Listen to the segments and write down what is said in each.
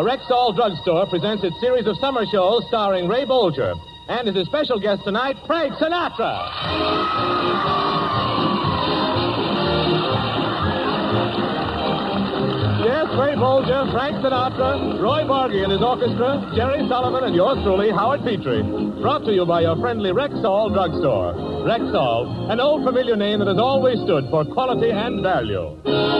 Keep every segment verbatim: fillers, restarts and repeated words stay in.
Rexall Drugstore presents its series of summer shows starring Ray Bolger. And as his special guest tonight, Frank Sinatra. Yes, Ray Bolger, Frank Sinatra, Roy Bargy and his orchestra, Jerry Sullivan, and yours truly, Howard Petrie. Brought to you by your friendly Rexall Drugstore. Rexall, an old familiar name that has always stood for quality and value.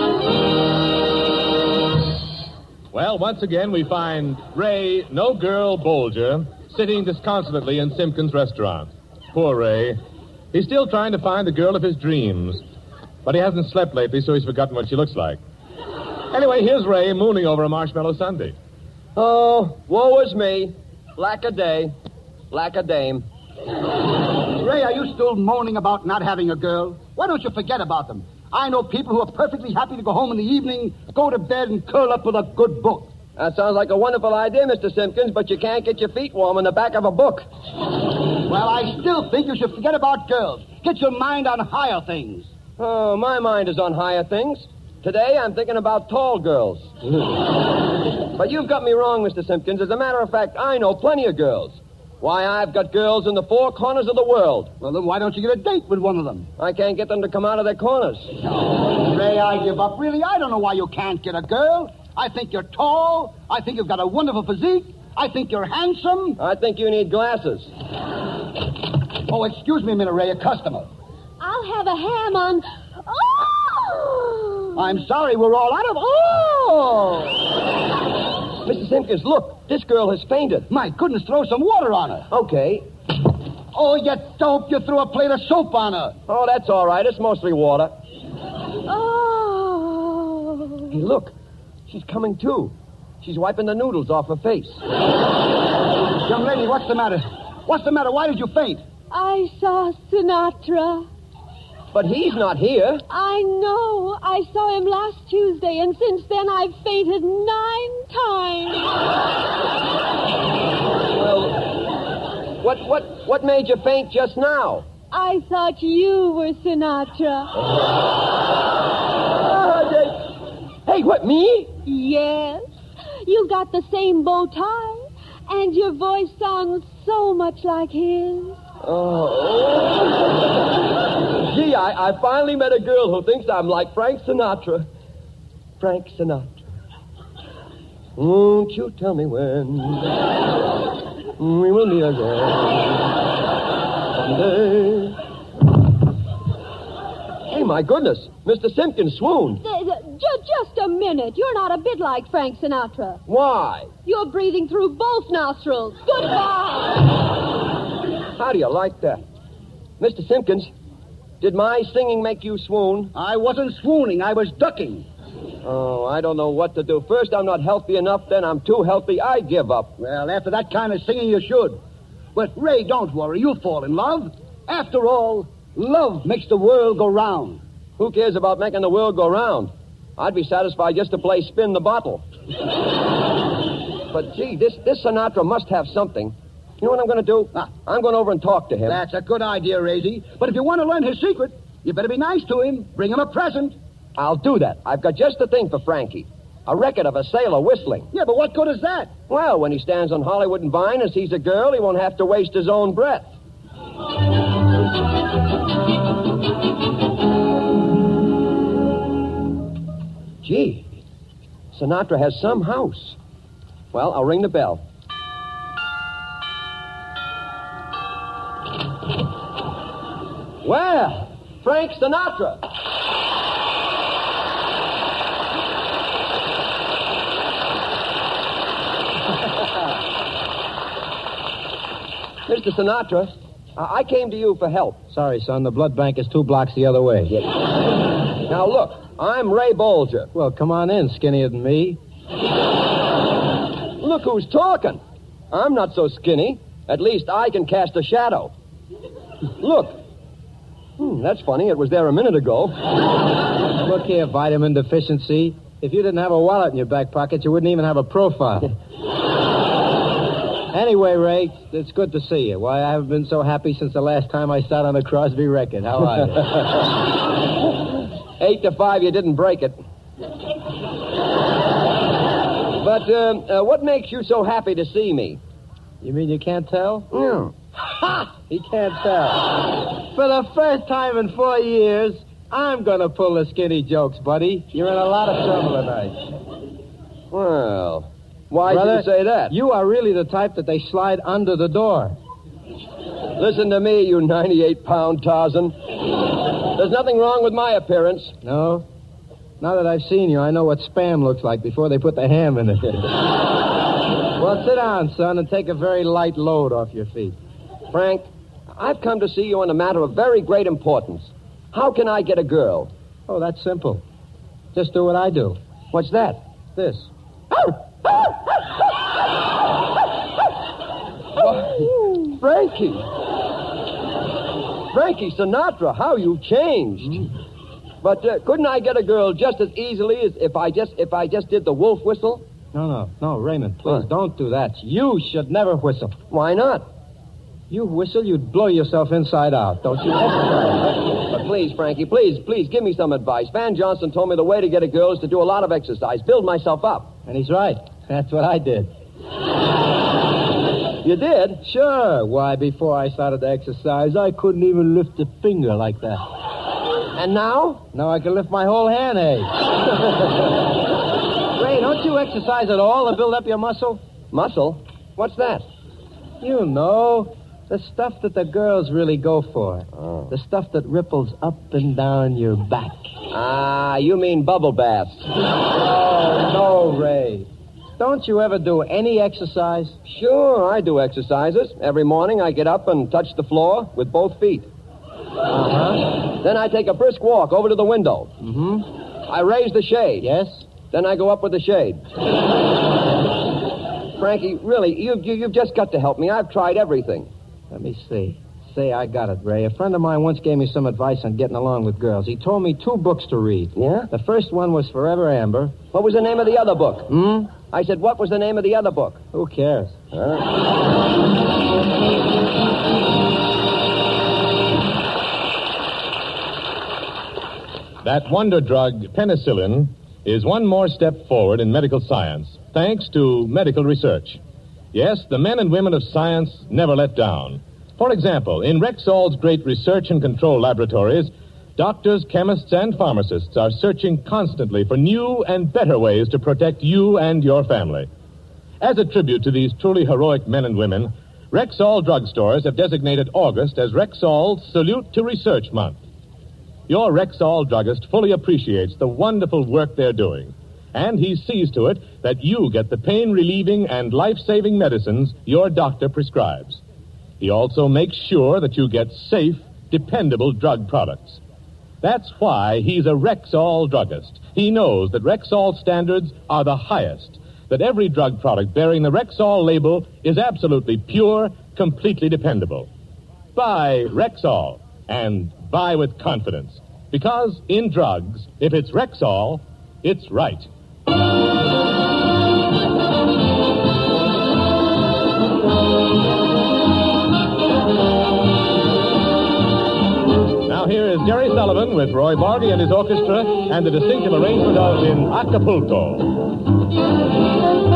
Well, once again, we find Ray, no girl Bolger, sitting disconsolately in Simpkins' restaurant. Poor Ray. He's still trying to find the girl of his dreams. But he hasn't slept lately, so he's forgotten what she looks like. Anyway, here's Ray mooning over a marshmallow sundae. Oh, woe is me. Lack a day. Lack a dame. Ray, are you still moaning about not having a girl? Why don't you forget about them? I know people who are perfectly happy to go home in the evening, go to bed, and curl up with a good book. That sounds like a wonderful idea, Mister Simpkins, but you can't get your feet warm in the back of a book. Well, I still think you should forget about girls. Get your mind on higher things. Oh, my mind is on higher things. Today, I'm thinking about tall girls. But you've got me wrong, Mister Simpkins. As a matter of fact, I know plenty of girls. Why, I've got girls in the four corners of the world. Well, then why don't you get a date with one of them? I can't get them to come out of their corners. Oh, Ray, I give up. Really, I don't know why you can't get a girl. I think you're tall. I think you've got a wonderful physique. I think you're handsome. I think you need glasses. Oh, excuse me a minute, Ray, a customer. I'll have a ham on... Oh! I'm sorry, we're all out of... Oh! Mister Simpkins, look, this girl has fainted. My goodness, throw some water on her. Okay. Oh, you dope, you threw a plate of soap on her. Oh, that's all right. It's mostly water. Oh! Hey, look. She's coming to. She's wiping the noodles off her face. Young lady, what's the matter? What's the matter? Why did you faint? I saw Sinatra. But he's not here. I know. I saw him last Tuesday, and since then I've fainted nine times. Well, what, what, what made you faint just now? I thought you were Sinatra. Uh, hey, what, me? Yes. You got the same bow tie, and your voice sounds so much like his. Oh. Gee, I, I finally met a girl who thinks I'm like Frank Sinatra. Frank Sinatra. Won't you tell me when we will meet again someday? Hey, my goodness. Mister Simpkins swooned. Just, just a minute. You're not a bit like Frank Sinatra. Why? You're breathing through both nostrils. Goodbye. How do you like that? Mister Simpkins, did my singing make you swoon? I wasn't swooning. I was ducking. Oh, I don't know what to do. First, I'm not healthy enough. Then I'm too healthy. I give up. Well, after that kind of singing, you should. But, Ray, don't worry. You'll fall in love. After all, love makes the world go round. Who cares about making the world go round? I'd be satisfied just to play spin the bottle. But, gee, this, this Sinatra must have something. You know what I'm going to do? Ah. I'm going over and talk to him. That's a good idea, Raisy. But if you want to learn his secret, you better be nice to him. Bring him a present. I'll do that. I've got just the thing for Frankie. A record of a sailor whistling. Yeah, but what good is that? Well, when he stands on Hollywood and Vine and sees a girl, he won't have to waste his own breath. Gee, Sinatra has some house. Well, I'll ring the bell. Well, Frank Sinatra. Mister Sinatra, I came to you for help. Sorry, son, the blood bank is two blocks the other way. Yeah. Now, look, I'm Ray Bolger. Well, come on in, skinnier than me. Look who's talking. I'm not so skinny. At least I can cast a shadow. Look. Hmm, that's funny. It was there a minute ago. Look here, vitamin deficiency. If you didn't have a wallet in your back pocket, you wouldn't even have a profile. Anyway, Ray, it's good to see you. Why, I haven't been so happy since the last time I sat on the Crosby record. How are you? Eight to five, you didn't break it. But uh, uh, what makes you so happy to see me? You mean you can't tell? Yeah. Ha! He can't tell. For the first time in four years, I'm going to pull the skinny jokes, buddy. You're in a lot of trouble tonight. Well, why Brother, did you say that? You are really the type that they slide under the door. Listen to me, you ninety-eight pound Tarzan. There's nothing wrong with my appearance. No? Now that I've seen you, I know what Spam looks like before they put the ham in it. Well, sit down, son, and take a very light load off your feet. Frank, I've come to see you on a matter of very great importance. How can I get a girl? Oh, that's simple. Just do what I do. What's that? This. Why, Frankie. Frankie Sinatra, how you've changed. Mm-hmm. But uh, couldn't I get a girl just as easily as if I just if I just did the wolf whistle? No, no, no, Raymond, please, What? don't do that. You should never whistle. Why not? You whistle, you'd blow yourself inside out. Don't you exercise. But please, Frankie, please, please, give me some advice. Van Johnson told me the way to get a girl is to do a lot of exercise, build myself up. And he's right. That's what I did. You did? Sure. Why, before I started to exercise, I couldn't even lift a finger like that. And now? Now I can lift my whole hand, eh? Ray, don't you exercise at all to build up your muscle? Muscle? What's that? You know, the stuff that the girls really go for. Oh. The stuff that ripples up and down your back. Ah, you mean bubble baths. Oh, no, Ray. Don't you ever do any exercise? Sure, I do exercises. Every morning I get up and touch the floor with both feet. Uh-huh. Then I take a brisk walk over to the window. Mm-hmm. I raise the shade. Yes? Then I go up with the shade. Frankie, really, you, you, you've just got to help me. I've tried everything. Let me see. Say, I got it, Ray. A friend of mine once gave me some advice on getting along with girls. He told me two books to read. Yeah? The first one was Forever Amber. What was the name of the other book? Hmm? I said, what was the name of the other book? Who cares? Huh? That wonder drug, penicillin, is one more step forward in medical science, thanks to medical research. Yes, the men and women of science never let down. For example, in Rexall's great research and control laboratories, doctors, chemists, and pharmacists are searching constantly for new and better ways to protect you and your family. As a tribute to these truly heroic men and women, Rexall drugstores have designated August as Rexall's Salute to Research Month. Your Rexall druggist fully appreciates the wonderful work they're doing, and he sees to it that you get the pain-relieving and life-saving medicines your doctor prescribes. He also makes sure that you get safe, dependable drug products. That's why he's a Rexall druggist. He knows that Rexall standards are the highest, that every drug product bearing the Rexall label is absolutely pure, completely dependable. Buy Rexall, and buy with confidence. Because in drugs, if it's Rexall, it's right. Now here is Jerry Sullivan with Roy Barty and his orchestra and the distinctive arrangement of In Acapulco.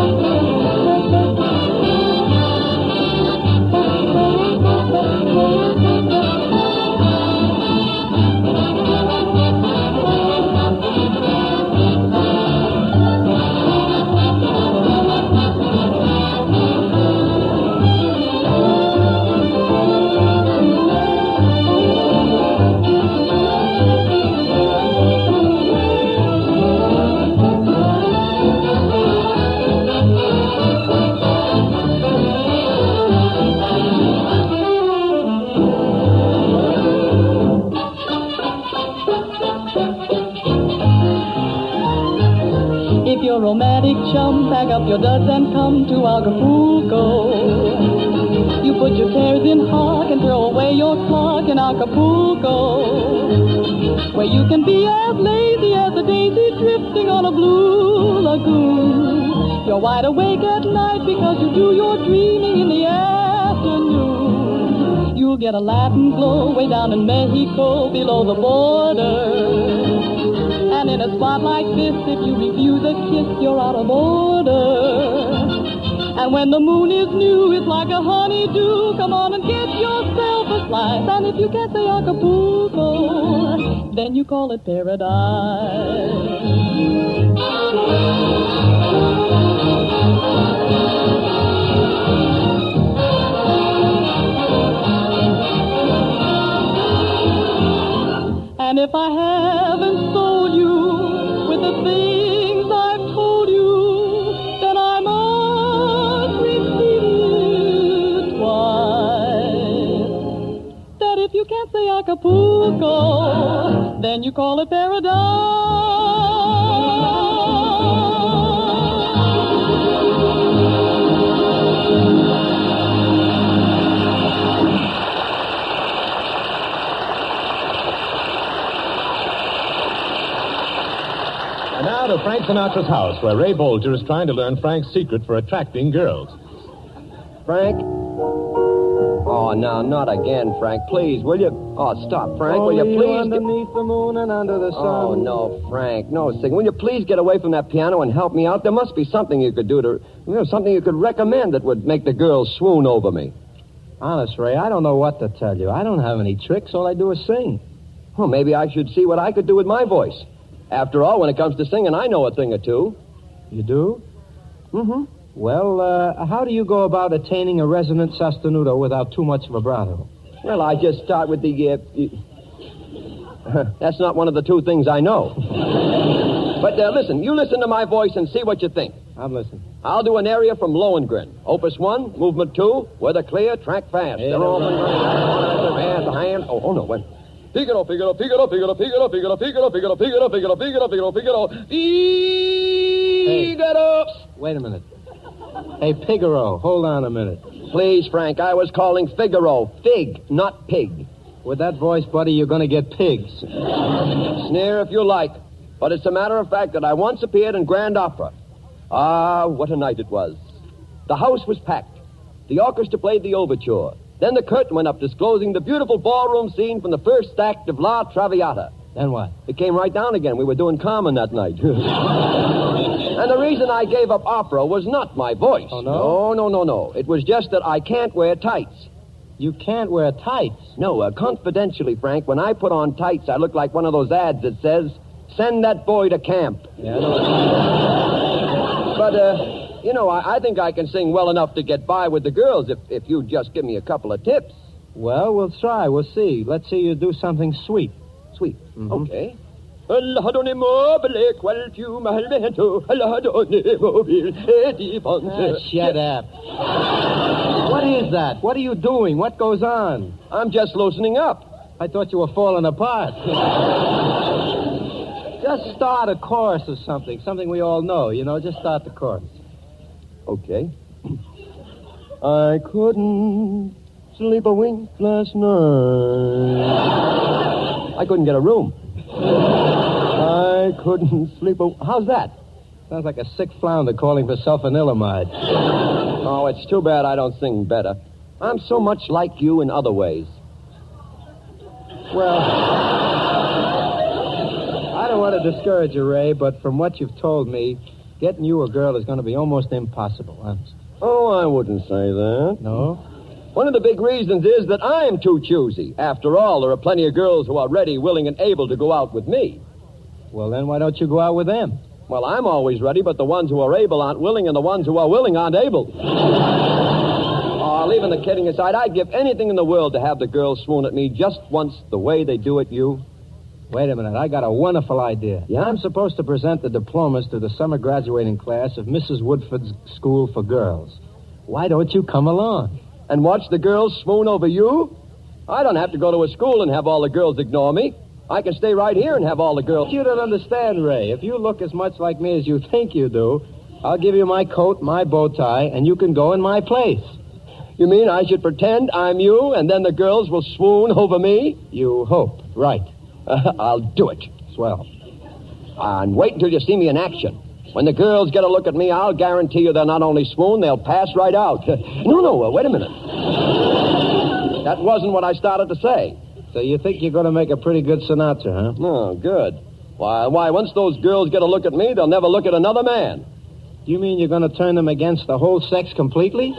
If you're romantic chum, pack up your duds and come to Acapulco. You put your cares in hock and throw away your clock in Acapulco, where you can be as lazy as a daisy drifting on a blue lagoon. You're wide awake at night because you do your dreaming in the afternoon. You'll get a Latin glow way down in Mexico below the border. And in a spot like this, if you refuse a kiss, you're out of order. And when the moon is new, it's like a honeydew. Come on and get yourself a slice. And if you can't say Acapulco, then you call it paradise. And if I haven't sold you with the things I've told you, then I must repeat it twice. That if you can't say Acapulco, then you call it paradise. And now to Frank Sinatra's house, where Ray Bolger is trying to learn Frank's secret for attracting girls. Frank? Oh, no, not again, Frank. Please, will you? Oh, stop, Frank. Will you Only please? underneath the moon and under the sun. Oh, no, Frank. No, sing. Will you please get away from that piano and help me out? There must be something you could do to, you know, something you could recommend that would make the girls swoon over me. Honest, Ray, I don't know what to tell you. I don't have any tricks. All I do is sing. Well, maybe I should see what I could do with my voice. After all, when it comes to singing, I know a thing or two. You do? Mm-hmm. Well, uh, how do you go about attaining a resonant sostenuto without too much vibrato? Well, I just start with the, uh... That's not one of the two things I know. But, uh, listen, you listen to my voice and see what you think. I'm listening. I'll do an aria from Lohengrin. Opus one, movement two, weather clear, track fast. Hey, Then all fast, hand. Oh, oh, no, wait. Figaro, Figaro, Figaro, Figaro, Figaro, Figaro, Figaro, Figaro, Figaro, Figaro, Figaro, Figaro, Figaro, Figaro. Wait a minute. Hey, Figaro, hold on a minute. Please, Frank, I was calling Figaro. Fig, not pig. With that voice, buddy, you're going to get pigs. Sneer if you like, but it's a matter of fact that I once appeared in Grand Opera. Ah, what a night it was. The house was packed. The orchestra played the overture. Then the curtain went up, disclosing the beautiful ballroom scene from the first act of La Traviata. Then what? It came right down again. We were doing Carmen that night. And the reason I gave up opera was not my voice. Oh, no? No, no, no, no. It was just that I can't wear tights. You can't wear tights. No, uh, confidentially, Frank, when I put on tights, I look like one of those ads that says, send that boy to camp. Yeah, I know. But, uh... you know, I, I think I can sing well enough to get by with the girls if, if you just give me a couple of tips. Well, we'll try. We'll see. Let's see you do something sweet. Sweet. Mm-hmm. Okay. Ah, shut up. What is that? What are you doing? What goes on? I'm just loosening up. I thought you were falling apart. Just start a chorus or something. Something we all know, you know. Just start the chorus. Okay. I couldn't sleep a wink last night. I couldn't get a room. I couldn't sleep a... How's that? Sounds like a sick flounder calling for sulfanilamide. Oh, it's too bad I don't sing better. I'm so much like you in other ways. Well, I don't want to discourage you, Ray, but from what you've told me, getting you a girl is going to be almost impossible, honest. Oh, I wouldn't say that. No? One of the big reasons is that I'm too choosy. After all, there are plenty of girls who are ready, willing, and able to go out with me. Well, then why don't you go out with them? Well, I'm always ready, but the ones who are able aren't willing, and the ones who are willing aren't able. Oh, leaving the kidding aside, I'd give anything in the world to have the girls swoon at me just once the way they do at you. Wait a minute. I got a wonderful idea. Yeah? I'm supposed to present the diplomas to the summer graduating class of Missus Woodford's School for Girls. Why don't you come along? And watch the girls swoon over you? I don't have to go to a school and have all the girls ignore me. I can stay right here and have all the girls... You don't understand, Ray. If you look as much like me as you think you do, I'll give you my coat, my bow tie, and you can go in my place. You mean I should pretend I'm you, and then the girls will swoon over me? You hope. Right. Uh, I'll do it. Swell. And wait until you see me in action. When the girls get a look at me, I'll guarantee you they'll not only swoon, they'll pass right out. no, no, uh, wait a minute. That wasn't what I started to say. So you think you're going to make a pretty good Sinatra, huh? No, good. Why, why, once those girls get a look at me, they'll never look at another man. You mean you're going to turn them against the whole sex completely?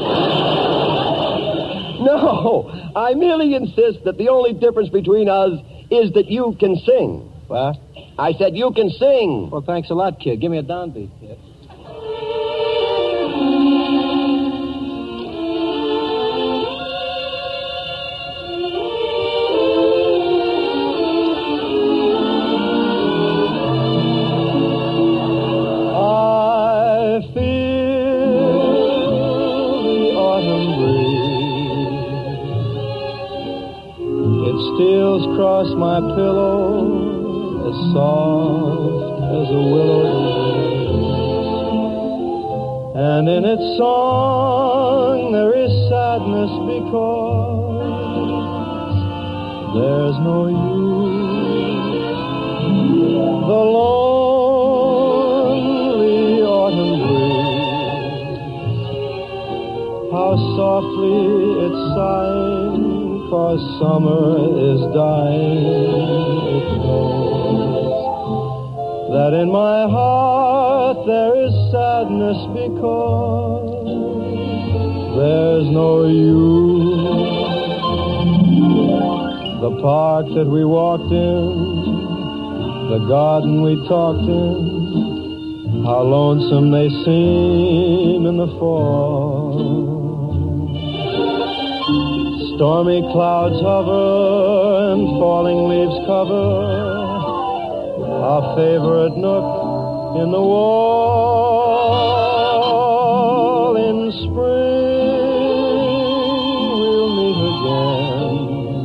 No, I merely insist that the only difference between us is that you can sing. What? I said you can sing. Well, thanks a lot, kid. Give me a downbeat, kid. Steals across my pillow as soft as a willow breeze. And in its song there is sadness because there's no you. The lonely autumn breeze, how softly it's sighing, 'cause summer is dying. It knows that in my heart there is sadness because there's no you. The park that we walked in, the garden we talked in, how lonesome they seem in the fall. Stormy clouds hover and falling leaves cover our favorite nook in the wall. In spring we'll meet again.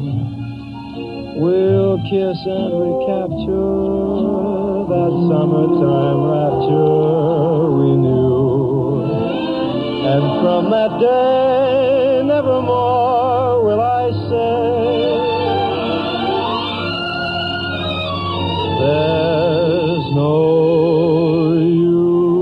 We'll kiss and recapture that summertime rapture we knew. And from that day nevermore will I say there's no you.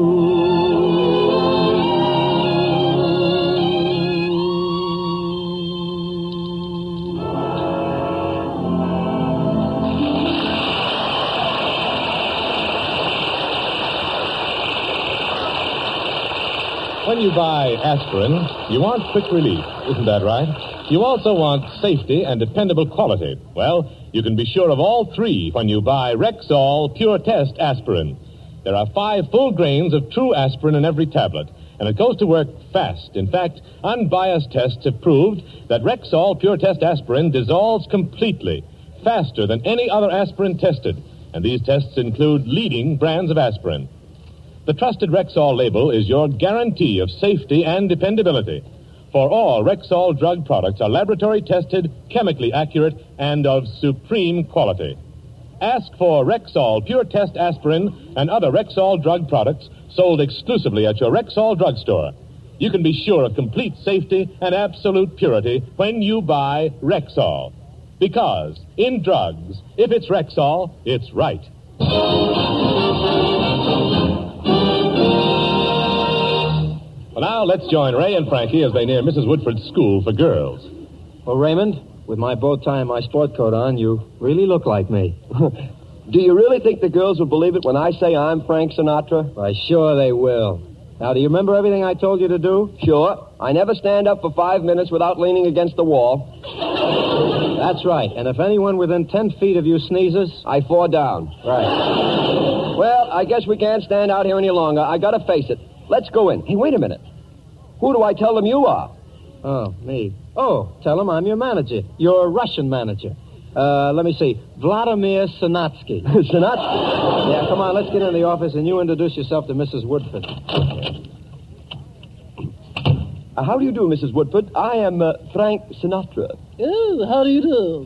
When you buy aspirin, you want quick relief. Isn't that right? You also want safety and dependable quality. Well, you can be sure of all three when you buy Rexall Pure Test aspirin. There are five full grains of true aspirin in every tablet, and it goes to work fast. In fact, unbiased tests have proved that Rexall Pure Test aspirin dissolves completely, faster than any other aspirin tested. And these tests include leading brands of aspirin. The trusted Rexall label is your guarantee of safety and dependability. For all Rexall drug products are laboratory tested, chemically accurate, and of supreme quality. Ask for Rexall Pure Test aspirin and other Rexall drug products sold exclusively at your Rexall drugstore. You can be sure of complete safety and absolute purity when you buy Rexall. Because in drugs, if it's Rexall, it's right. Well, now let's join Ray and Frankie as they near Missus Woodford's school for girls. Well, Raymond, with my bow tie and my sport coat on, you really look like me. Do you really think the girls will believe it when I say I'm Frank Sinatra? Why, sure they will. Now, do you remember everything I told you to do? Sure. I never stand up for five minutes without leaning against the wall. That's right. And if anyone within ten feet of you sneezes, I fall down. Right. Well, I guess we can't stand out here any longer. I gotta face it. Let's go in. Hey, wait a minute. Who do I tell them you are? Oh, me. Oh, tell them I'm your manager. Your Russian manager. Uh, let me see. Vladimir Sinatsky. Sinatsky? Yeah, come on, let's get in the office and you introduce yourself to Missus Woodford. Uh, how do you do, Missus Woodford? I am uh, Frank Sinatra. Oh, how do you do?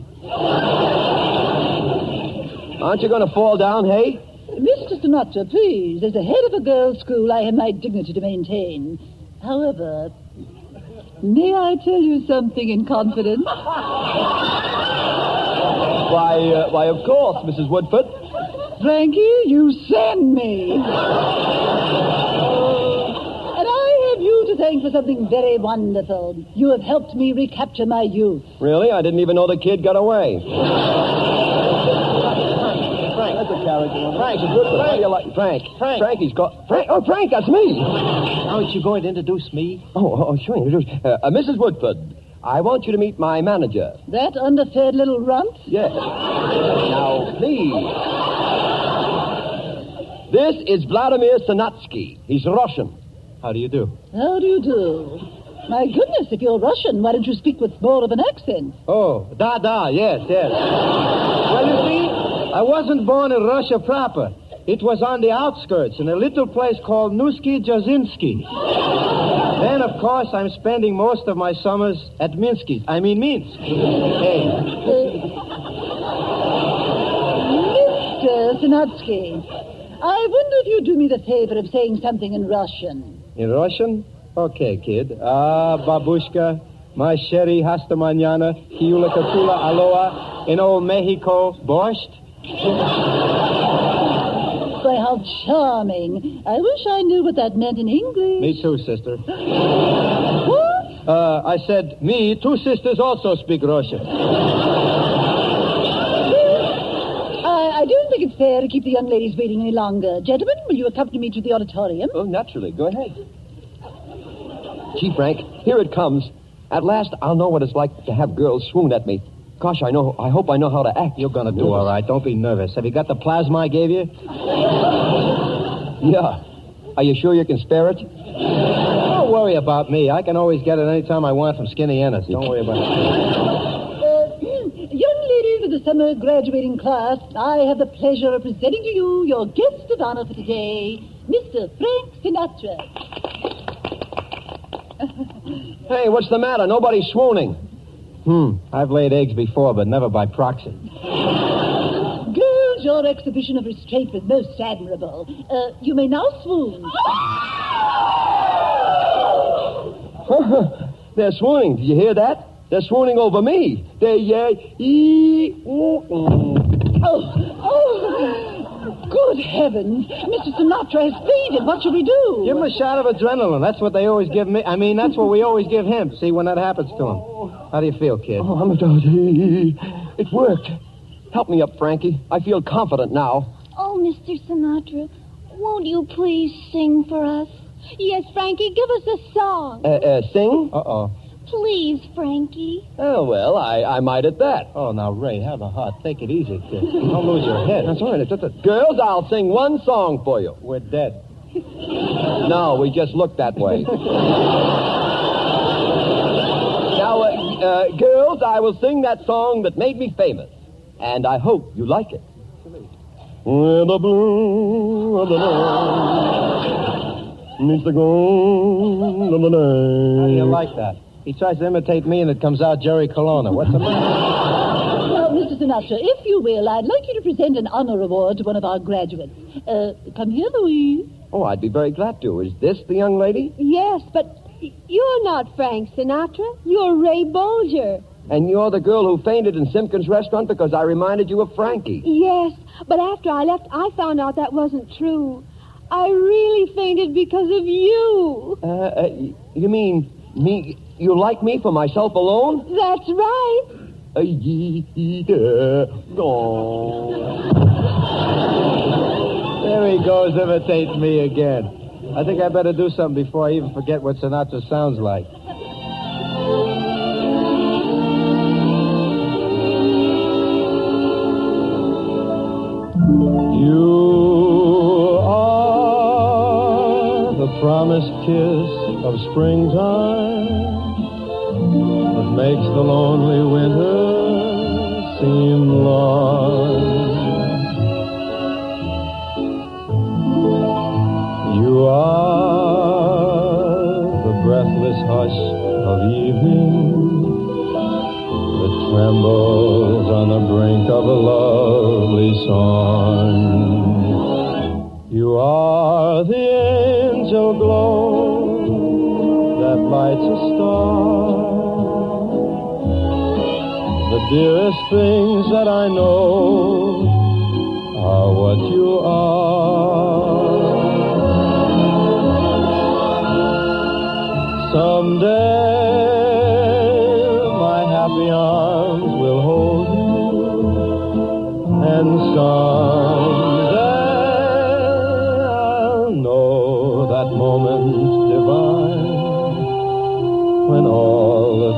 Aren't you going to fall down, hey? Mister Sinatra, please. As the head of a girls' school, I have my dignity to maintain. However, may I tell you something in confidence? Why, uh, why, of course, Missus Woodford. Frankie, you send me. And I have you to thank for something very wonderful. You have helped me recapture my youth. Really? I didn't even know the kid got away. Frank, character. Frank, it's good. Frank, you like Frank? Frank. Frank, he's got. Frank. Oh, Frank, that's me. Aren't you going to introduce me? Oh, oh sure. Uh, uh, Missus Woodford, I want you to meet my manager. That underfed little runt? Yes. Now, please. This is Vladimir Sanatsky. He's Russian. How do you do? How do you do? My goodness, if you're Russian, why don't you speak with more of an accent? Oh, da, da, yes, yes. Well, you see, I wasn't born in Russia proper. It was on the outskirts in a little place called Nusky Jazinski. Then, of course, I'm spending most of my summers at Minsky. I mean Minsk. Hey. Mister Sanatsky, I wonder if you'd do me the favor of saying something in Russian. In Russian? Okay, kid. Ah, babushka, my sherry hasta mañana, hiula katula aloha, in old Mexico, borscht. Why, how charming. I wish I knew what that meant in English. Me too, sister. What? Uh, I said, me, two sisters also speak Russian. I, I don't think it's fair to keep the young ladies waiting any longer. Gentlemen, will you accompany me to the auditorium? Oh, naturally. Go ahead. Gee, Frank, here it comes. At last, I'll know what it's like to have girls swoon at me. Gosh, I know. I hope I know how to act. You're going to do all right. Don't be nervous. Have you got the plasma I gave you? Yeah. Are you sure you can spare it? Don't worry about me. I can always get it any time I want from Skinny Ennis. Don't worry about it. Uh, young ladies of the summer graduating class, I have the pleasure of presenting to you your guest of honor for today, Mister Frank Sinatra. Hey, what's the matter? Nobody's swooning. Hmm. I've laid eggs before, but never by proxy. Girls, your exhibition of restraint was most admirable. Uh, you may now swoon. They're swooning. Did you hear that? They're swooning over me. They, uh, ee, ooh, ooh. Oh, oh. Good heavens. Mister Sinatra has fainted. What shall we do? Give him a shot of adrenaline. That's what they always give me. I mean, that's what we always give him. See, when that happens to him. How do you feel, kid? Oh, I'm a... It worked. Help me up, Frankie. I feel confident now. Oh, Mister Sinatra, won't you please sing for us? Yes, Frankie, give us a song. Uh, uh, sing? Uh-oh. Please, Frankie. Oh, well, I, I might at that. Oh, now, Ray, have a heart. Take it easy, kid. Don't lose your head. That's all right. It's just a... Girls, I'll sing one song for you. We're dead. No, we just look that way. Now, uh, uh, girls, I will sing that song that made me famous. And I hope you like it. With the blue of the night meets the gold of the night. How do you like that? He tries to imitate me, and it comes out Jerry Colonna. What's the matter? Well, Mister Sinatra, if you will, I'd like you to present an honor award to one of our graduates. Uh, come here, Louise. Oh, I'd be very glad to. Is this the young lady? Yes, but you're not Frank Sinatra. You're Ray Bolger. And you're the girl who fainted in Simpkins' restaurant because I reminded you of Frankie. Yes, but after I left, I found out that wasn't true. I really fainted because of you. Uh, uh you mean me? You like me for myself alone? That's right. Uh, yeah. Oh. There he goes, imitating me again. I think I better do something before I even forget what Sinatra sounds like. You are the promised kiss of springtime that makes the lonely winter seem long. You are the breathless hush of evening that trembles on the brink of a lovely song. You are the angel glow that lights a star. The dearest things that I know are what you are. Someday my happy arms will hold you, and some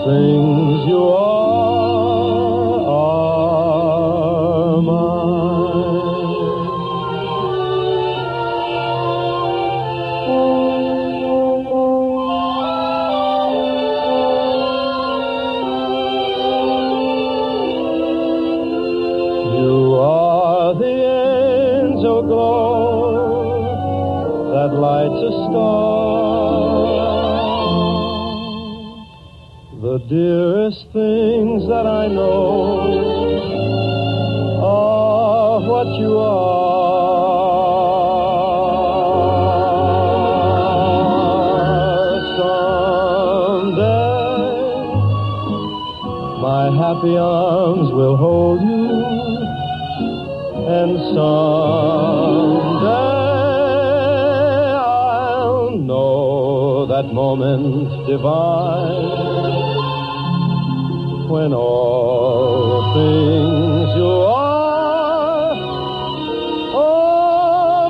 things you are are mine. You are the angel glow that lights a star. The dearest things that I know are what you are. Someday, my happy arms will hold you, and someday I'll know that moment divine, when all things you are are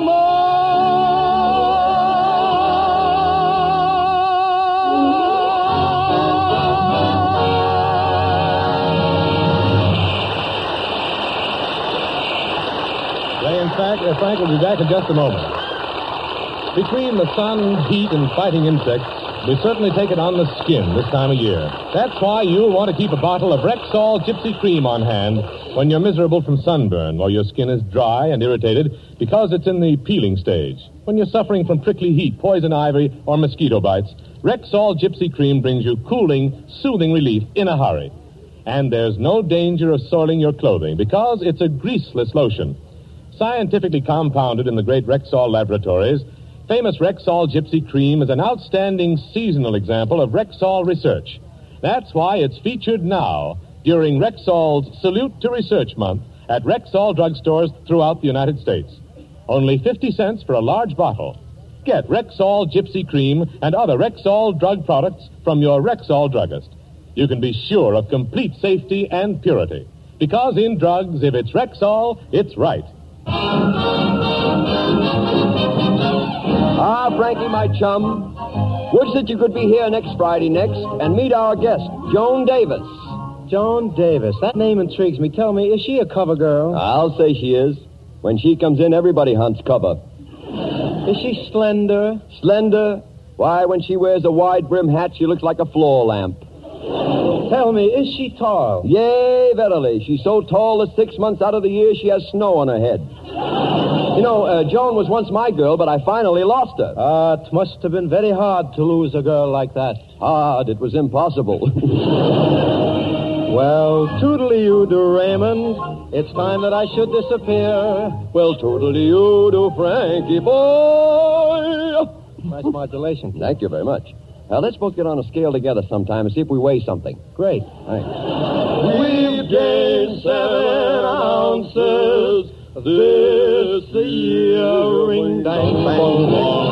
mine. Ray, in fact, uh, Frank will be back in just a moment. Between the sun, heat, and fighting insects, we certainly take it on the skin this time of year. That's why you'll want to keep a bottle of Rexall Gypsy Cream on hand when you're miserable from sunburn or your skin is dry and irritated because it's in the peeling stage. When you're suffering from prickly heat, poison ivy, or mosquito bites, Rexall Gypsy Cream brings you cooling, soothing relief in a hurry. And there's no danger of soiling your clothing because it's a greaseless lotion. Scientifically compounded in the great Rexall laboratories, famous Rexall Gypsy Cream is an outstanding seasonal example of Rexall research. That's why it's featured now during Rexall's Salute to Research Month at Rexall drugstores throughout the United States. Only fifty cents for a large bottle. Get Rexall Gypsy Cream and other Rexall drug products from your Rexall druggist. You can be sure of complete safety and purity. Because in drugs, if it's Rexall, it's right. Ah, Frankie, my chum. Wish that you could be here next Friday next and meet our guest, Joan Davis. Joan Davis. That name intrigues me. Tell me, is she a cover girl? I'll say she is. When she comes in, everybody hunts cover. Is she slender? Slender? Why, when she wears a wide-brim hat, she looks like a floor lamp. Tell me, is she tall? Yea, verily. She's so tall that six months out of the year she has snow on her head. You know, uh, Joan was once my girl, but I finally lost her. Ah, uh, it must have been very hard to lose a girl like that. Hard? It was impossible. Well, toodly-oo-do, Raymond. It's time that I should disappear. Well, toodly-oo-do, Frankie boy. Nice modulation. Thank you very much. Now, let's both get on a scale together sometime and see if we weigh something. Great. Thanks. We've gained seven ounces this year. Ring, dang, bang.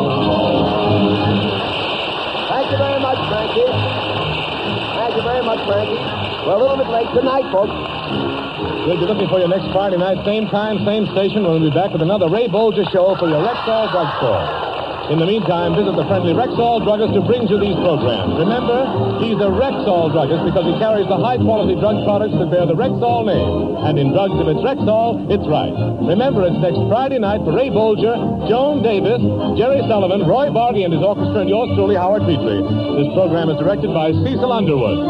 Thank you very much, Frankie. Thank you very much, Frankie. We're a little bit late. Good night, folks. We'll be looking for you next Friday night, same time, same station. We'll be back with another Ray Bolger show for your Rexall drugstore. In the meantime, visit the friendly Rexall druggist who brings you these programs. Remember, he's a Rexall druggist because he carries the high-quality drug products that bear the Rexall name. And in drugs, if it's Rexall, it's right. Remember, it's next Friday night for Ray Bolger, Joan Davis, Jerry Sullivan, Roy Bargy and his orchestra, and yours truly, Howard Petrie. This program is directed by Cecil Underwood.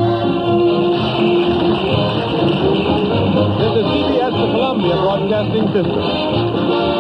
This is C B S, the Columbia Broadcasting System.